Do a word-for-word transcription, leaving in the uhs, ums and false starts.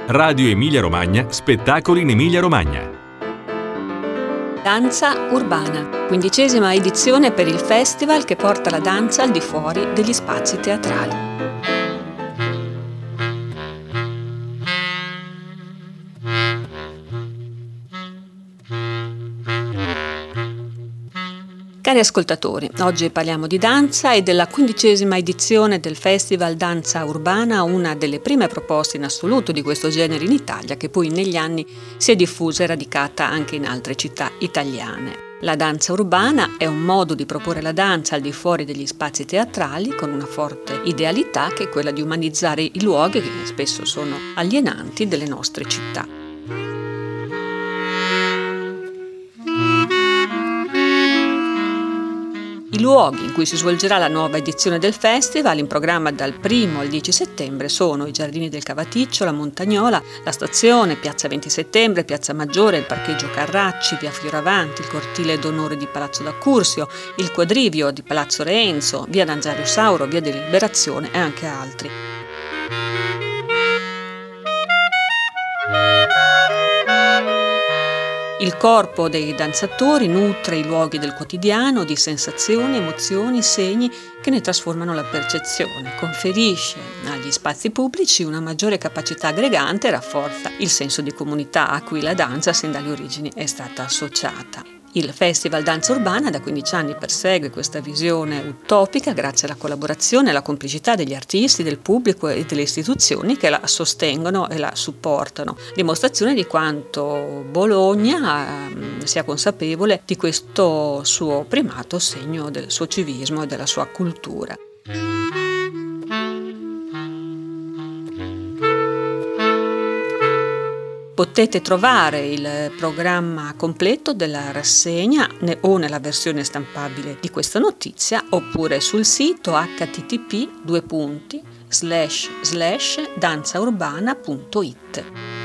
Radio Emilia Romagna, spettacoli in Emilia Romagna. Danza urbana, quindicesima edizione per il festival che porta la danza al di fuori degli spazi teatrali. Cari ascoltatori, oggi parliamo di danza e della quindicesima edizione del Festival Danza Urbana, una delle prime proposte in assoluto di questo genere in Italia, che poi negli anni si è diffusa e radicata anche in altre città italiane. La danza urbana è un modo di proporre la danza al di fuori degli spazi teatrali con una forte idealità che è quella di umanizzare i luoghi che spesso sono alienanti delle nostre città. I luoghi in cui si svolgerà la nuova edizione del festival, in programma dal primo al dieci settembre, sono i Giardini del Cavaticcio, la Montagnola, la Stazione, Piazza venti settembre, Piazza Maggiore, il Parcheggio Carracci, Via Fioravanti, il Cortile d'Onore di Palazzo d'Accursio, il Quadrivio di Palazzo Reenzo, Via Nazario Sauro, Via della Liberazione e anche altri. Il corpo dei danzatori nutre i luoghi del quotidiano di sensazioni, emozioni, segni che ne trasformano la percezione, conferisce agli spazi pubblici una maggiore capacità aggregante e rafforza il senso di comunità a cui la danza sin dalle origini è stata associata. Il Festival Danza Urbana da quindici anni persegue questa visione utopica grazie alla collaborazione e alla complicità degli artisti, del pubblico e delle istituzioni che la sostengono e la supportano, dimostrazione di quanto Bologna eh, sia consapevole di questo suo primato, segno del suo civismo e della sua cultura. Potete trovare il programma completo della rassegna o nella versione stampabile di questa notizia oppure sul sito h t t p due punti slash slash danzaurbana punto it.